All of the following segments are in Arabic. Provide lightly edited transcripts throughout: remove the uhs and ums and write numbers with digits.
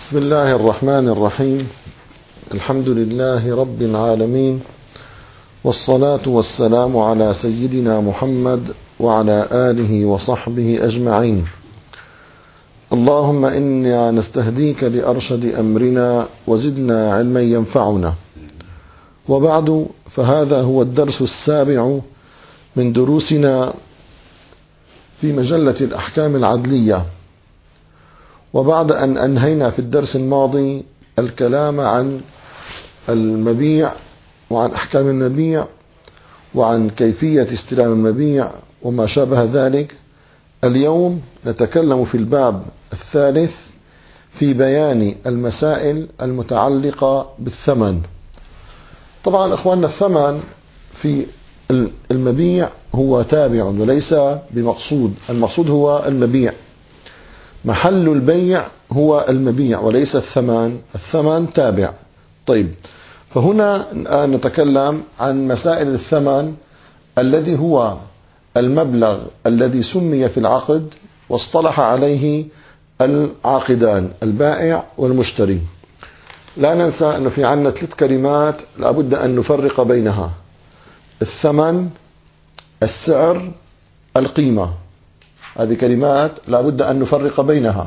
بسم الله الرحمن الرحيم. الحمد لله رب العالمين، والصلاة والسلام على سيدنا محمد وعلى آله وصحبه أجمعين. اللهم إنا نستهديك لأرشد أمرنا وزدنا علما ينفعنا. وبعد، فهذا هو الدرس السابع من دروسنا في مجلة الأحكام العدلية. وبعد أن أنهينا في الدرس الماضي الكلام عن المبيع وعن أحكام المبيع وعن كيفية استلام المبيع وما شابه ذلك، اليوم نتكلم في الباب الثالث في بيان المسائل المتعلقة بالثمن. طبعا أخواننا، الثمن في المبيع هو تابع وليس بمقصود. المقصود هو المبيع، محل البيع هو المبيع وليس الثمن. الثمن تابع. طيب، فهنا نتكلم عن مسائل الثمن الذي هو المبلغ الذي سمي في العقد واصطلح عليه العاقدان، البائع والمشتري. لا ننسى أنه في عندنا 3 كلمات لابد أن نفرق بينها: الثمن، السعر، القيمة. هذه كلمات لابد أن نفرق بينها.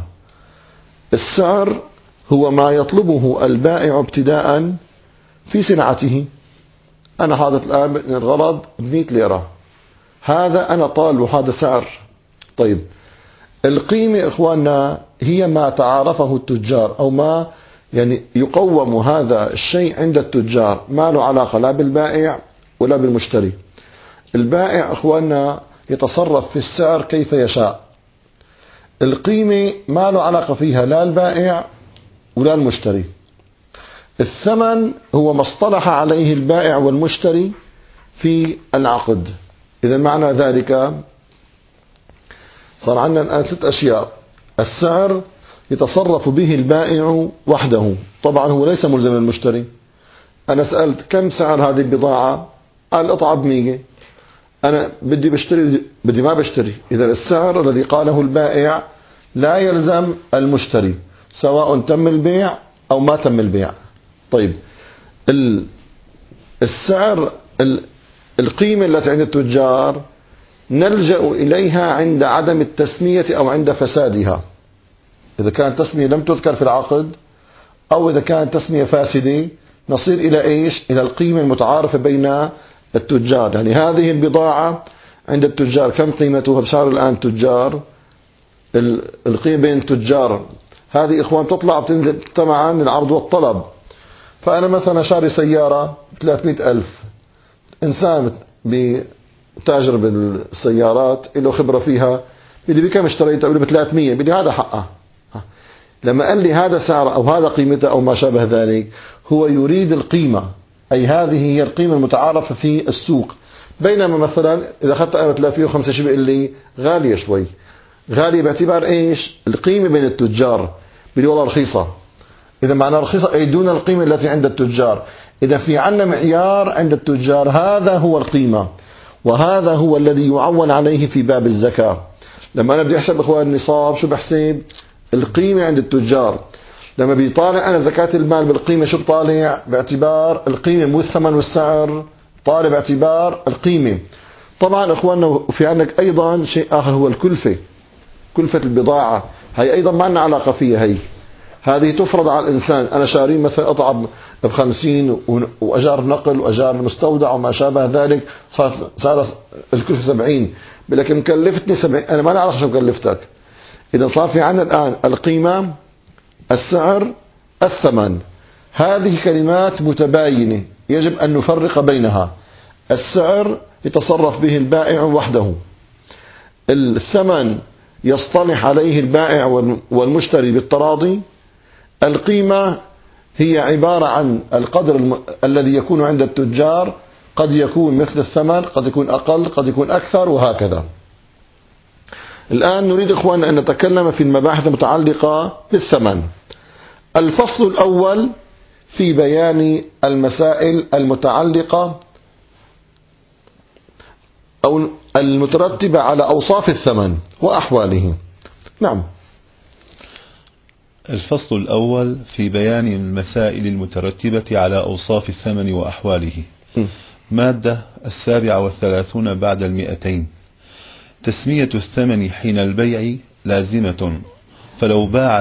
السعر هو ما يطلبه البائع ابتداء في سلعته. أنا حاطط الآن الغرض ب100 ليرة، هذا أنا طالبه، هذا سعر. طيب، القيمة إخواننا هي ما تعارفه التجار، أو ما يقوم هذا الشيء عند التجار، ما له علاقة لا بالبائع ولا بالمشتري. البائع إخواننا يتصرف في السعر كيف يشاء. القيمة ما له علاقة فيها لا البائع ولا المشتري. الثمن هو ما اصطلح عليه البائع والمشتري في العقد. إذا معنى ذلك صار عندنا الآن 3 أشياء. السعر يتصرف به البائع وحده، طبعا هو ليس ملزم المشتري. أنا سألت كم سعر هذه البضاعة؟ قال القطعة ب100. أنا بدي بشتري، بدي ما بشتري. إذا السعر الذي قاله البائع لا يلزم المشتري، سواء تم البيع أو ما تم البيع. طيب، السعر، القيمة التي عند التجار نلجأ إليها عند عدم التسمية أو عند فسادها. إذا كانت تسمية لم تذكر في العقد، أو إذا كانت تسمية فاسدة، نصير إلى إيش؟ إلى القيمة المتعارفة بين التجار. يعني هذه البضاعة عند التجار كم قيمتها بسعر الآن التجار؟ القيمة بين التجار هذه إخوان تطلع بتنزل طبعا العرض والطلب. فأنا مثلا شاري سيارة 300,000. إنسان بتاجر بالسيارات له خبرة فيها، بدي بكم اشتريتها؟ بدي ب300. بدي هذا حقها. لما قال لي هذا سعر أو هذا قيمته أو ما شابه ذلك، هو يريد القيمة، أي هذه هي القيمة المتعارفة في السوق. بينما مثلا إذا أخذت أنا 305 شو بيقول لي؟ غالية شوي. غالية باعتبار إيش؟ القيمة بين التجار. بيقول والله رخيصة. إذا معنى رخيصة أي دون القيمة التي عند التجار. إذا في عنا معيار عند التجار، هذا هو القيمة، وهذا هو الذي يعول عليه في باب الزكاة. لما أنا بدي أحسب إخوان النصاب، شو بحسب؟ القيمة عند التجار. لما بيطالع أنا زكاة المال بالقيمة، شو بطالع؟ باعتبار القيمة، مو الثمن والسعر، طالع باعتبار القيمة. طبعا إخواننا في عندك أيضا شيء آخر، هو الكلفة. كلفة البضاعة هي أيضا ما لنا علاقة فيها. هذه تفرض على الإنسان. أنا شارين مثلا قطعة ب50، وأجار نقل وأجار مستودع وما شابه ذلك، صار الكلفة 70. لكن مكلفتني 70، أنا ما أعرف شو مكلفتك. إذا صار في عنا الآن القيمة، السعر، الثمن. هذه كلمات متباينة يجب أن نفرق بينها. السعر يتصرف به البائع وحده. الثمن يصطلح عليه البائع والمشتري بالتراضي. القيمة هي عبارة عن القدر الذي يكون عند التجار، قد يكون مثل الثمن، قد يكون أقل، قد يكون أكثر، وهكذا. الآن نريد إخواننا أن نتكلم في المباحث المتعلقة بالثمن. الفصل الأول في بيان المسائل المتعلقة أو المترتبة على أوصاف الثمن وأحواله. نعم، الفصل الأول في بيان المسائل المترتبة على أوصاف الثمن وأحواله. مادة 37 بعد 200. تسمية الثمن حين البيع لازمة، فلو باع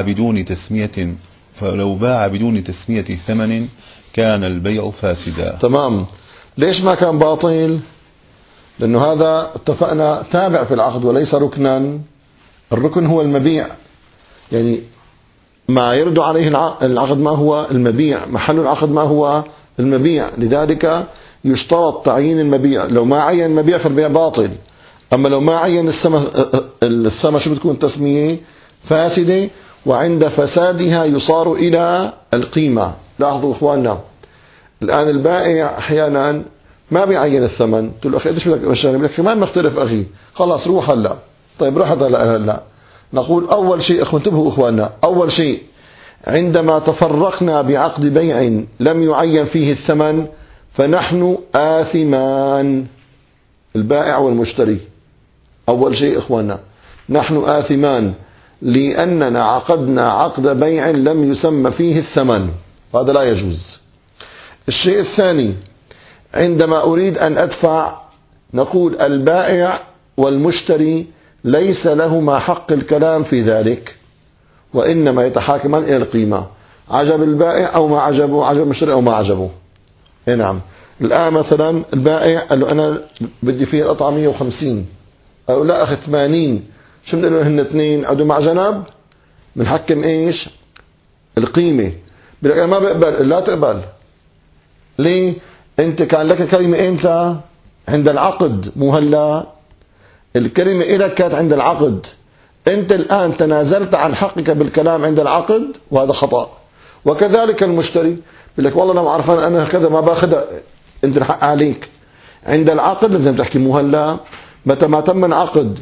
بدون تسمية ثمن كان البيع فاسدا. تمام. ليش ما كان باطل؟ لأنه هذا اتفقنا تابع في العقد وليس ركنا. الركن هو المبيع، يعني ما يرد عليه العقد ما هو المبيع، محل العقد ما هو المبيع، لذلك يشترط تعيين المبيع. لو ما عين المبيع فالبيع باطل. أما لو ما عين الثمن شو بتكون تسمية فاسدة، وعند فسادها يصار إلى القيمة. لاحظوا إخواننا، الآن البائع أحيانا ما بيعين الثمن، تقول له أخي إيش بدك أشتري؟ بدك كمان مختلف أخي، خلاص روح هلا. طيب رحت هلا. نقول أول شيء انتبهوا إخواننا، أول شيء عندما تفرقنا بعقد بيع لم يعين فيه الثمن فنحن آثمان، البائع والمشتري. أول شيء إخواننا نحن آثمان لأننا عقدنا عقد بيع لم يسمى فيه الثمن، وهذا لا يجوز. الشيء الثاني، عندما أريد أن أدفع نقول البائع والمشتري ليس لهما حق الكلام في ذلك، وإنما يتحاكمان إلى القيمة، عجب البائع أو ما عجبه، عجب المشتري أو ما عجبه. نعم. الآن مثلا البائع قال له أنا بدي فيه القطعة 150، أو لا أخي 80، شو بنقول له هن اثنين عدوا مع جنب، بنحكم إيش؟ القيمة. بيقول لك أنا ما بقبل. لا تقبل. ليه؟ أنت كان لك كلمة إمتى؟ عند العقد، مو هلا. الكلمة إلك كانت عند العقد، أنت الآن تنازلت عن حقك بالكلام عند العقد، وهذا خطأ. وكذلك المشتري بيقول لك والله أنا عارفان أنا كذا ما باخذها، أنت الحق عليك. عند العقد لازم تحكي مو هلا. متى ما تم العقد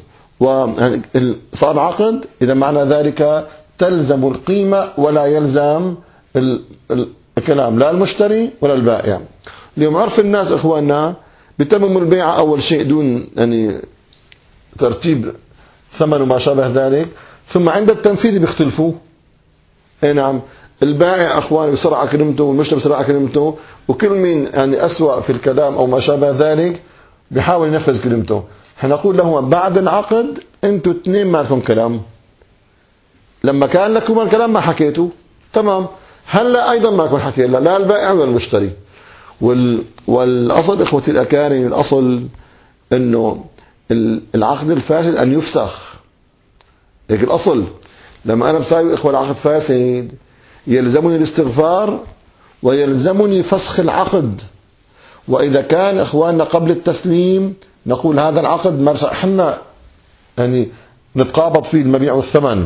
وصار عقد، إذا معنى ذلك تلزم القيمة ولا يلزم الكلام، لا المشتري ولا البائع. اليوم عرف الناس إخواننا بتمم البيع أول شيء دون يعني ترتيب ثمن وما شابه ذلك، ثم عند التنفيذ بيختلفوا. نعم. البائع أخواني بسرعة كلمته والمشتري بسرعة كلمته، وكل مين يعني أسوأ في الكلام أو ما شابه ذلك بيحاول ينفذ كلمته. حنقول لهم بعد العقد أنتوا اثنين ما لكم كلام، لما كان لكم الكلام ما حكيتوا، تمام. هلا أيضا ما لكم حكي لا البائع ولا المشتري. والأصل إخوتي الأكارم، الأصل أنه العقد الفاسد أن يفسخ. هيك الأصل. لما أنا بساوي إخوة العقد فاسد يلزمني الاستغفار ويلزمني فسخ العقد. وإذا كان إخواننا قبل التسليم نقول هذا العقد ما احنا يعني نتقابض فيه المبيع والثمن.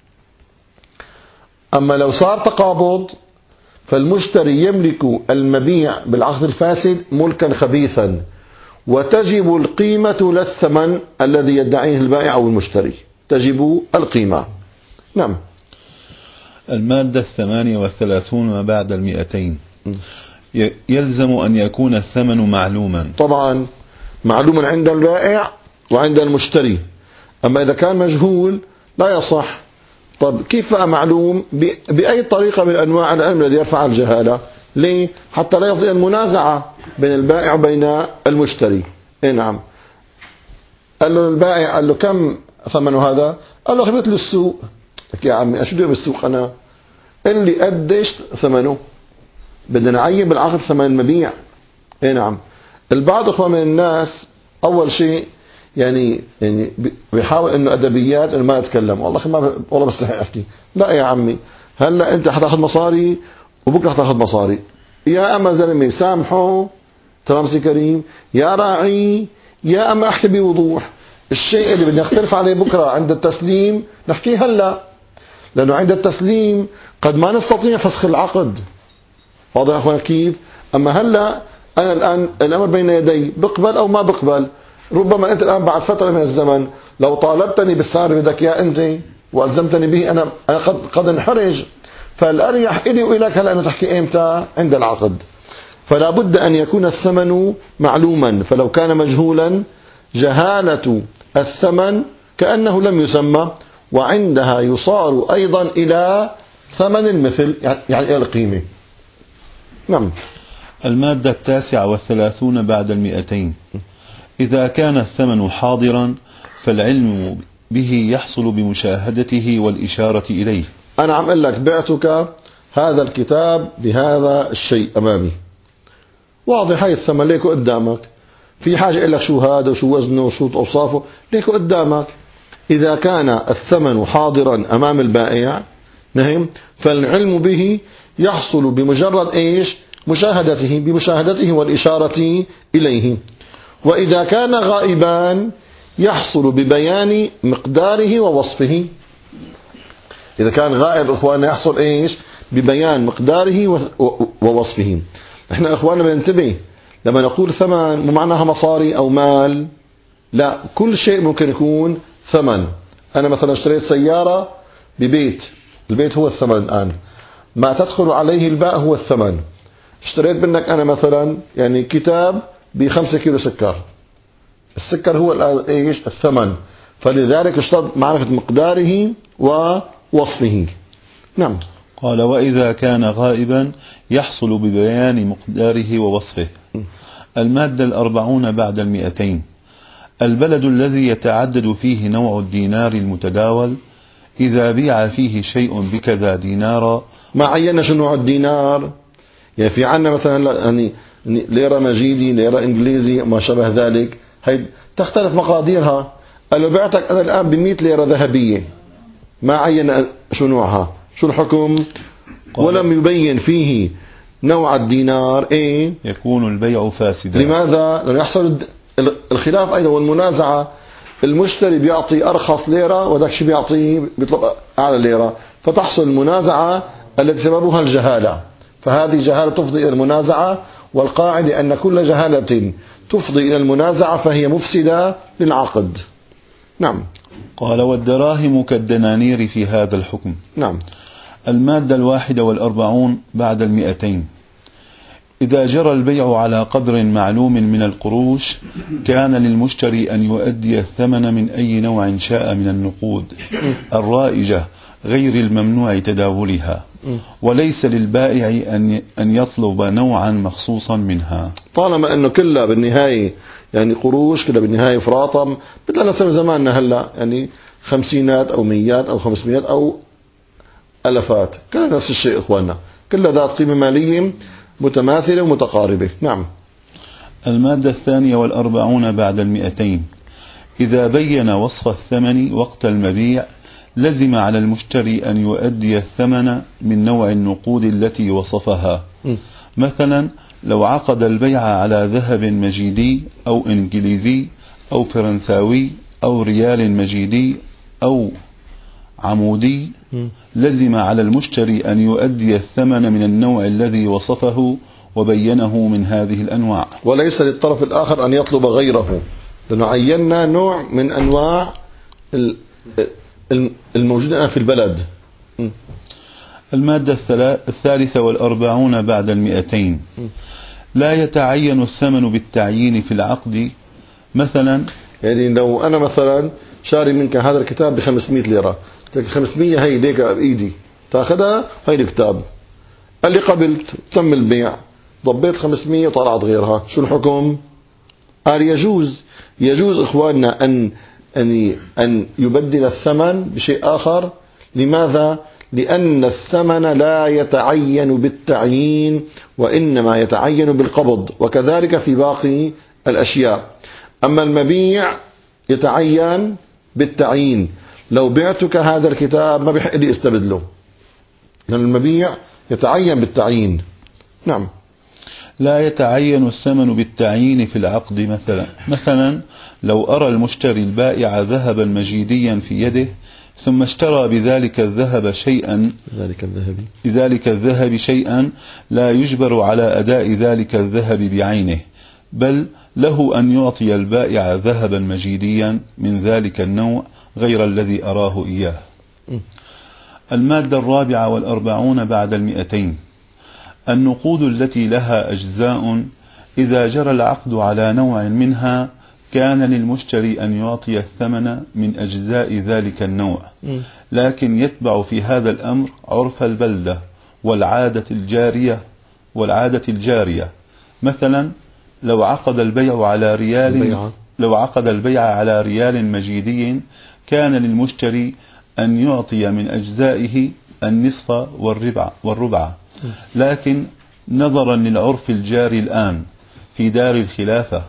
أما لو صار تقابض فالمشتري يملك المبيع بالعقد الفاسد ملكا خبيثا، وتجب القيمة للثمن الذي يدعيه البائع أو المشتري، تجب القيمة. نعم. المادة 38 ما بعد 200. يلزم أن يكون الثمن معلوما. طبعا معلوما عند البائع وعند المشتري. أما إذا كان مجهول لا يصح. طب كيف معلوم؟ بأي طريقة من أنواع العلم الذي يرفع الجهالة. ليه؟ حتى لا يفضي المنازعة بين البائع وبين المشتري. نعم. قال له البائع قال له كم ثمن هذا؟ قال له خبيت للسوق. يا عمي أشو بالسوق أنا؟ اللي قديش ثمنه؟ بدنا نعين بالعقد ثمن المبيع. نعم. البعض إخوان من الناس أول شيء يعني بيحاول إنه أدبيات إنه ما يتكلم. والله بستحي أحكي. لا يا عمي، هلا أنت حتاخذ مصاري وبكرة حتاخذ مصاري. يا أما زلمة سامحه، تمام سي كريم، يا راعي، يا أما أحكي بوضوح. الشيء اللي بدنا نختلف عليه بكرة عند التسليم نحكيه هلا، لأنه عند التسليم قد ما نستطيع فسخ العقد. واضح يا أخوان كيف؟ أما هلا أنا الآن الأمر بين يدي، بقبل أو ما بقبل. ربما أنت الآن بعد فترة من الزمن لو طالبتني بالسعر بدك يا أنت وألزمتني به أنا قد انحرج. فالأريح إلي وإليك هلا أنه تحكي إمتى؟ عند العقد. فلا بد أن يكون الثمن معلوما. فلو كان مجهولا جهالة الثمن كأنه لم يسمى، وعندها يصار أيضا إلى ثمن المثل يعني القيمة. نعم. المادة 39 بعد 200. إذا كان الثمن حاضرا فالعلم به يحصل بمشاهدته والإشارة إليه. أنا عم أقول لك بعتك هذا الكتاب بهذا الشيء أمامي، واضح هاي الثمن ليكو قدامك، في حاجة أقول لك شو هذا وشو وزنه وشو أوصافه، ليكو قدامك. إذا كان الثمن حاضرا أمام البائع نعم فالعلم به يحصل بمجرد إيش؟ مشاهدته، بمشاهدته والإشارة إليه. وإذا كان غائبا يحصل ببيان مقداره ووصفه. إذا كان غائب إخواننا يحصل إيش؟ ببيان مقداره ووصفه. إحنا إخواننا بننتبه لما نقول ثمن مو معناها مصاري أو مال، لا، كل شيء ممكن يكون ثمن. أنا مثلا اشتريت سيارة ببيت، البيت هو الثمن الآن، ما تدخل عليه الباء هو الثمن. اشتريت منك أنا مثلا يعني كتاب ب5 كيلو سكر، السكر هو إيش؟ الثمن، فلذلك اشترط معرفة مقداره ووصفه. نعم. قال وإذا كان غائبا يحصل ببيان مقداره ووصفه. المادة 40 بعد 200. البلد الذي يتعدد فيه نوع الدينار المتداول إذا بيع فيه شيء بكذا دينارا. ما عينا شو نوع الدينار، يعني في عنا مثلا يعني ليرة مجيدي، ليرة إنجليزي، ما شابه ذلك، هي تختلف مقاديرها. قالوا بعتك أنا الآن ب100 ليرة ذهبية، ما عين شو نوعها، شو الحكم، ولم يبين فيه نوع الدينار، إيه؟ يكون البيع فاسدا. لماذا؟ لأنه يحصل الخلاف أيضا والمنازعة. المشتري بيعطي أرخص ليرة وذاك شو بيعطيه بيطلب أعلى ليرة، فتحصل المنازعة التي سببها الجهالة، فهذه جهالة تفضي إلى المنازعة. والقاعدة أن كل جهالة تفضي إلى المنازعة فهي مفسدة للعقد. نعم. قال والدراهم كالدنانير في هذا الحكم. نعم. المادة 41 بعد 200. إذا جرى البيع على قدر معلوم من القروش كان للمشتري أن يؤدي الثمن من أي نوع شاء من النقود الرائجة غير الممنوع تداولها، وليس للبائع أن يطلب نوعا مخصوصا منها، طالما أنه كلها بالنهاية يعني قروش، كلها بالنهاية فراطم، مثل نسمي زماننا هلا يعني 50 أو 100 أو 500 أو ألفات، كلها نفس الشيء إخواننا، كلها ذات قيمة مالية متماثلة ومتقاربة. نعم. المادة 42 بعد 200. إذا بين وصف الثمن وقت المبيع لزم على المشتري أن يؤدي الثمن من نوع النقود التي وصفها. مثلا لو عقد البيع على ذهب مجيدي أو إنجليزي أو فرنساوي أو ريال مجيدي أو عمودي لزم على المشتري أن يؤدي الثمن من النوع الذي وصفه وبينه من هذه الأنواع، وليس للطرف الآخر أن يطلب غيره، لأنه عينا نوع من أنواع الموجودة في البلد. المادة 43 بعد 200. لا يتعين الثمن بالتعيين في العقد. مثلا يعني لو أنا مثلا شاري منك هذا الكتاب ب500 ليرة، 500 هي ليك بإيدي تأخذها، هي الكتاب، قال لي قبلت، تم البيع، ضبيت 500 وطلعت غيرها، شو الحكم؟ قال يجوز إخواننا أن يبدل الثمن بشيء آخر. لماذا؟ لأن الثمن لا يتعين بالتعيين وإنما يتعين بالقبض، وكذلك في باقي الأشياء. أما المبيع يتعين بالتعيين، لو بعتك هذا الكتاب ما بيحق لي استبدله، لأن المبيع يتعين بالتعيين. نعم. لا يتعين الثمن بالتعيين في العقد. مثلا لو أرى المشتري البائع ذهبا مجيديا في يده ثم اشترى بذلك الذهب شيئا لا يجبر على أداء ذلك الذهب بعينه، بل له أن يعطي البائع ذهبا مجيديا من ذلك النوع غير الذي أراه إياه. المادة 44 بعد 200. النقود التي لها أجزاء إذا جرى العقد على نوع منها كان للمشتري أن يعطي الثمن من أجزاء ذلك النوع، لكن يتبع في هذا الأمر عرف البلدة والعادة الجارية. مثلا لو عقد البيع على ريال مجيدي، كان للمشتري أن يعطي من أجزائه النصف والربع، لكن نظرا للعرف الجاري الآن في دار الخلافة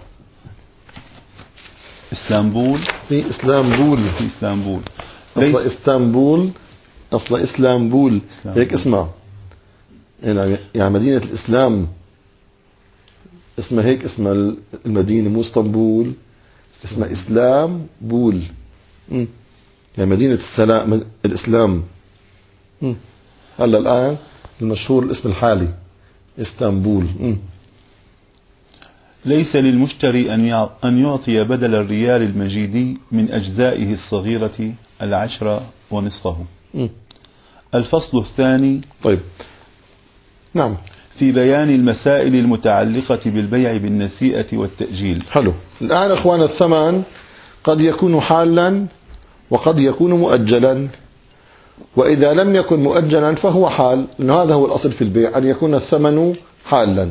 في إسلامبول أصل إسلامبول هيك اسمها، يعني مدينة الإسلام اسمها هيك، اسمها المدينة مو اسطنبول، اسمها إسلامبول، يعني مدينة الإسلام. هلا الآن المشهور الاسم الحالي اسطنبول. ليس للمشتري أن يعطي بدل الريال المجيدي من أجزائه الصغيرة 10 ونصفه. الفصل الثاني. طيب نعم. في بيان المسائل المتعلقة بالبيع بالنسيئة والتأجيل. حلو. الآن إخوان، الثمن قد يكون حالا وقد يكون مؤجلا، وإذا لم يكن مؤجلا فهو حال، لأنه هذا هو الأصل في البيع أن يكون الثمن حالا.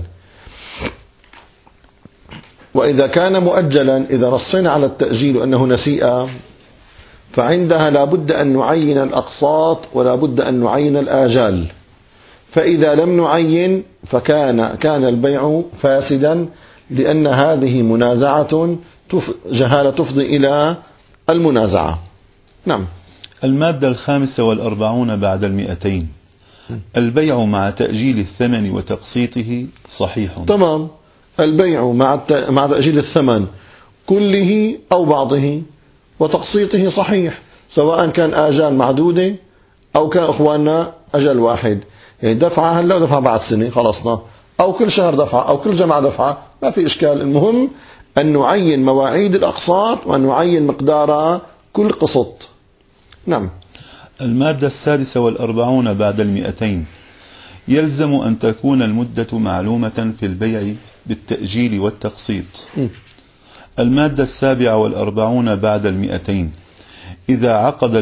وإذا كان مؤجلا، إذا نصينا على التأجيل أنه نسيئة، فعندها لا بد أن نعين الأقساط ولا بد أن نعين الآجال. فإذا لم نعين كان البيع فاسدا، لأن هذه منازعة جهالة تفضي إلى المنازعة. نعم. المادة 45 بعد 200. البيع مع تأجيل الثمن وتقسيطه صحيح. تمام. البيع مع تأجيل الثمن كله أو بعضه وتقسيطه صحيح، سواء كان آجال معدودة أو كان إخواننا أجل واحد، يعني دفعة هلا ودفعة بعد سنة خلصنا، أو كل شهر دفعة أو كل جمعة دفعة، ما في إشكال. المهم أن نعين مواعيد الأقساط وأن نعين مقدار كل قسط. نعم. المادة 46 بعد 200. يلزم أن تكون المدة معلومة في البيع بالتأجيل والتقسيط. المادة 47 بعد 200. إذا عقد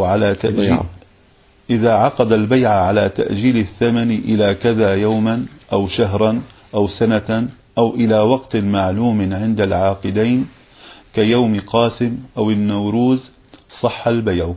البيع على تأجيل الثمن إلى كذا يوما أو شهرا أو سنة أو إلى وقت معلوم عند العاقدين كيوم قاسم أو النوروز، صح البيع.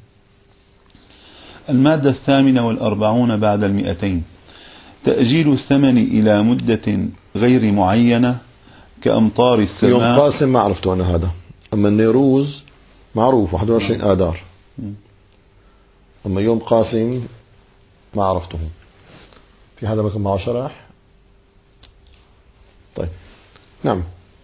المادة 48 بعد 200. تأجيل الثمن إلى مدة غير معينة كأمطار السماء. يوم قاسم ما عرفته أنا هذا، أما النيروز معروف 21 آذار، أما يوم قاسم ما عرفته. في هذا بكم معه شرح؟ طيب نعم.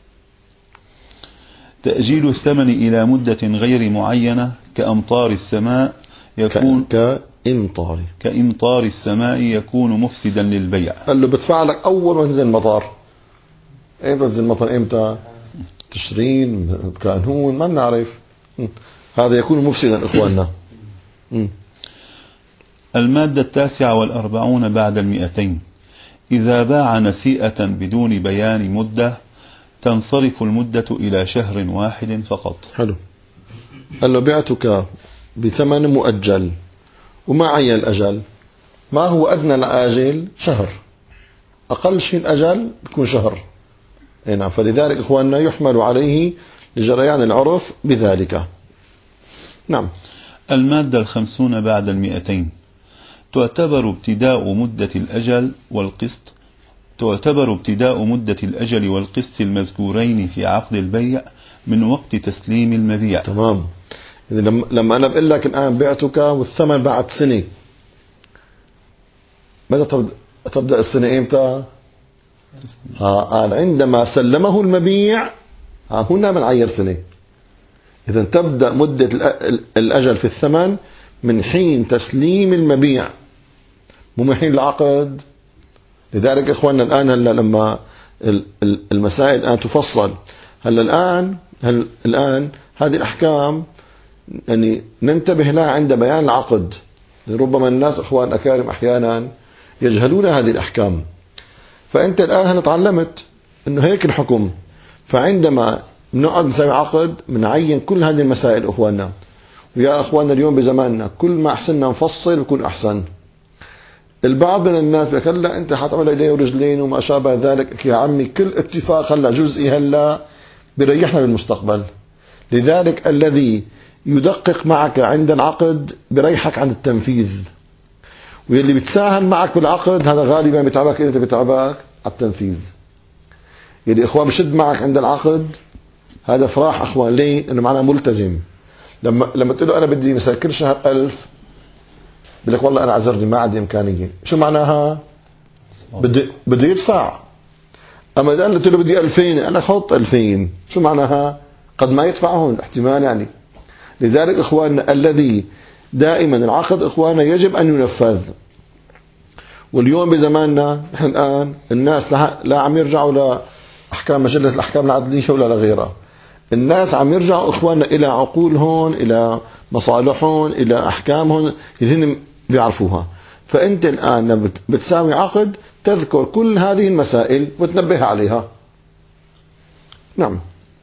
تأجيل الثمن إلى مدة غير معينة كأمطار السماء يكون كإمطار السماء يكون مفسدا للبيع. قال له بدفع لك أول ما ينزل المطر. إيه بنزل المطر إمتى؟ تشرين، بكانون، ما بنعرف. هذا يكون مفسدا إخواننا. المادة 49 بعد 200. إذا باع نسيئة بدون بيان مدة تنصرف المدة إلى شهر واحد فقط. حلو. قال له بعتك بثمن مؤجل وما عين الأجل، ما هو أدنى الآجل؟ شهر، أقل شيء الأجل بيكون شهر. نعم. فلذلك إخواننا يحمل عليه لجريان العرف بذلك. نعم. المادة 50 بعد 200. تعتبر ابتداء مدة الأجل والقسط المذكورين في عقد البيع من وقت تسليم المبيع. تمام. لما أنا بقول لك الآن بعتك والثمن بعد سنة، متى تبدأ السنة؟ إمتى؟ عندما سلمه المبيع، هنا بنعير سنة. إذا تبدأ مدة الأجل في الثمن من حين تسليم المبيع، مو من حين العقد. لذلك إخواننا الآن لما المسائل الآن تفصل، الآن هذه الأحكام يعني ننتبه لها عند بيان العقد. ربما الناس إخوان أكارم أحيانا يجهلون هذه الأحكام. فأنت الآن تعلمت أنه هيك الحكم، فعندما بنقعد نسوي عقد، بنعين كل هذه المسائل اخواننا. ويا اخواننا اليوم بزماننا كل ما احسننا نفصل بكون احسن. البعض من الناس بيقول لا انت حتعمل ايدين ورجلين وما شابه ذلك. يا عمي كل اتفاق هلا جزئي هلا بريحنا بالمستقبل. لذلك الذي يدقق معك عند العقد بريحك عند التنفيذ، واللي بتساهل معك بالعقد هذا غالبا بتعبك انت، بتعبك على التنفيذ. يلي اخوان بشد معك عند العقد هذا فراح اخوان. ليه؟ انه معناه ملتزم. لما تقول له انا بدي مثلا كل شهر 1000، بقول لك والله انا عذرني ما عندي امكانيه. شو معناها؟ بده يدفع. اما اذا قلت له بدي 2000 انا حط 2000، شو معناها؟ قد ما يدفعهم احتمال يعني. لذلك اخواننا الذي دائما العقد اخواننا يجب ان ينفذ. واليوم بزماننا نحن الان الناس لا عم يرجعوا لاحكام مجله الاحكام العدليه ولا لغيرها. الناس عم يرجعوا اخواننا الى عقولهم، الى مصالحهم، الى احكامهم اللي هن بيعرفوها. فانت الان بتساوي عقد تذكر كل هذه المسائل وتنبه عليها. نعم.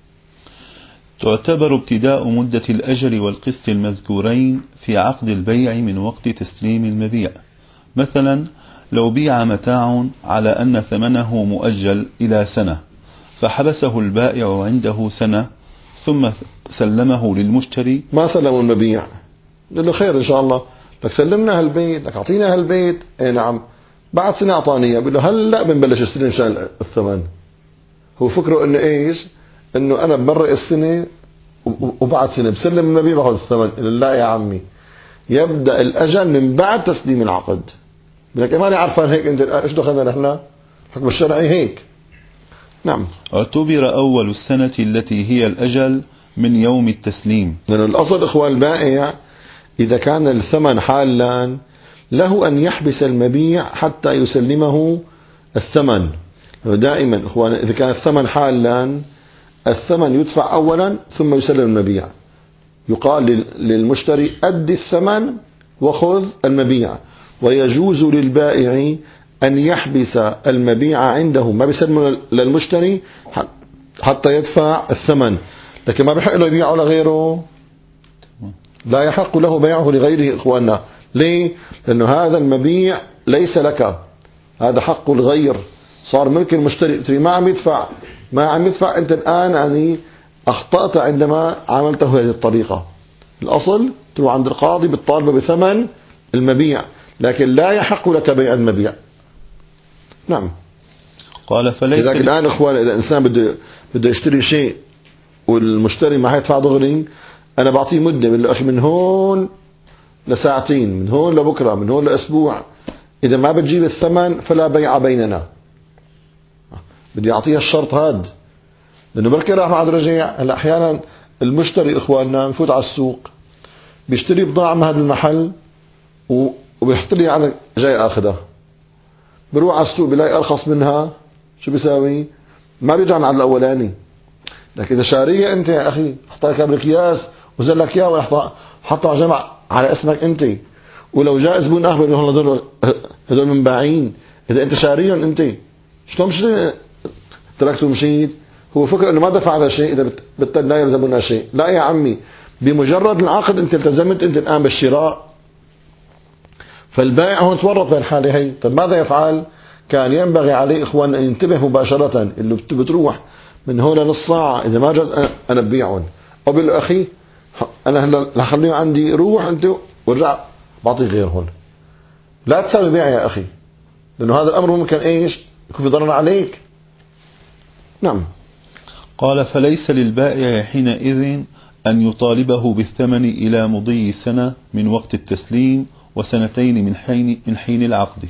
تعتبر ابتداء مدة الأجل والقسط المذكورين في عقد البيع من وقت تسليم المبيع. مثلا لو بيع متاع على أن ثمنه مؤجل إلى سنة، فحبسه البائع عنده سنة ثم سلمه للمشتري. ما سلموا المبيع، قال له خير إن شاء الله، لك سلمنا هالبيت، لك أعطينا هالبيت. إيه نعم. بعد سنة أعطاني، بقول له هلأ بنبلش السنة مشان الثمن. هو فكره إنه إيش؟ إنه أنا بمرق السنة وبعد سنة بسلم المبيع باخذ الثمن. لا يا عمي، يبدأ الأجل من بعد تسليم العقد. لك ماني عارفان هيك أنت إيش دخلنا نحن؟ الحكم الشرعي هيك. نعم. اعتبر أول السنة التي هي الأجل من يوم التسليم. لأن الأصل إخوان البائع إذا كان الثمن حالا له أن يحبس المبيع حتى يسلمه الثمن. دائما إخوان إذا كان الثمن حالا الثمن يدفع أولا ثم يسلم المبيع. يقال للمشتري أدي الثمن وخذ المبيع. ويجوز للبائع أن يحبس المبيع عنده، ما بيسلمه للمشتري حتى يدفع الثمن، لكن ما بيحق له يبيعه لغيره. لا يحق له بيعه لغيره إخواننا. ليه؟ لأنه هذا المبيع ليس لك، هذا حق الغير، صار ملك المشتري. ما عم يدفع أنت الآن يعني أخطأت عندما عملته بهذه الطريقة. الأصل تروح عند القاضي بالطالبة بثمن المبيع، لكن لا يحق لك بيع المبيع. نعم. قال فليس لذلك الآن إخوان إذا إنسان بده يشتري شيء والمشتري ما حيدفع دغري، أنا بعطيه مدة، بقول له أخي من هون لساعتين، من هون لبكرة، من هون لأسبوع، إذا ما بتجيب الثمن فلا بيع بيننا. بدي أعطيها الشرط هاد، لأنه بركي راح بعد رجع. هلا أحيانا المشتري إخواننا بفوت على السوق بيشتري بضاعة من هذا المحل وبيحط لي أنا جاي أخذها، بروح على السوق بلاقي أرخص منها، شو بيساوي؟ ما بيرجع على الأولاني. لكن إذا شارية أنت يا أخي حطها لك بالقياس وزل لك إياه ولا حطها جمع على اسمك أنت، ولو جاء زبون أخبر إنه هذول منباعين، إذا أنت شاريهم أنت شلون مش تركته ومشيت؟ هو فكر إنه ما دفع على شيء، إذا بالتالي لا يلزمنا شيء. لا يا عمي، بمجرد العقد أنت التزمت أنت الآن بالشراء، فالبائع هون تورط بين الحالة هي. طيب ماذا يفعل؟ كان ينبغي عليه إخوان أن ينتبه مباشرة. اللي بتروح من هون لنص ساعة إذا ما جاء أنا ببيعهم، أو بقول له أخي أنا هلا هخليه عندي، روح أنت وارجع بعطيه غيرهن. لا تساوي بيع يا أخي، لأنه هذا الأمر ممكن إيش يكون في ضرر عليك. نعم. قال فليس للبائع حينئذ أن يطالبه بالثمن إلى مضي سنة من وقت التسليم وسنتين من حين العقد.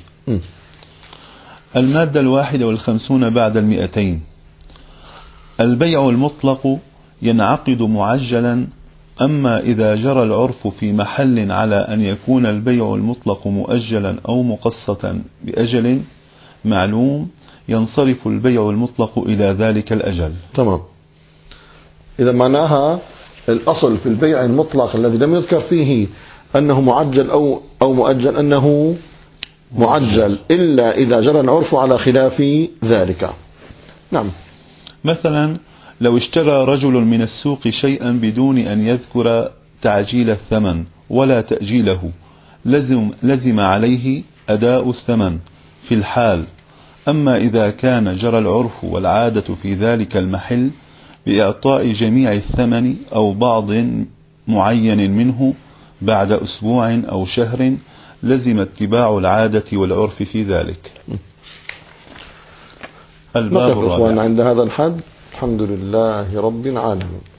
المادة 51 بعد 200. البيع المطلق ينعقد معجلا، أما إذا جرى العرف في محل على أن يكون البيع المطلق مؤجلا أو مقسطا بأجل معلوم ينصرف البيع المطلق إلى ذلك الأجل. تمام. إذا معناها الأصل في البيع المطلق الذي لم يذكر فيه أنه معجل أو مؤجل أنه معجل، إلا إذا جرى العرف على خلاف ذلك. نعم. مثلا لو اشترى رجل من السوق شيئا بدون أن يذكر تعجيل الثمن ولا تأجيله لزم عليه أداء الثمن في الحال. أما إذا كان جرى العرف والعادة في ذلك المحل بإعطاء جميع الثمن أو بعض معين منه بعد أسبوع أو شهر لزم اتباع العادة والعرف في ذلك. الباب نقف إخوان الرابع. عند هذا الحد. الحمد لله رب العالمين.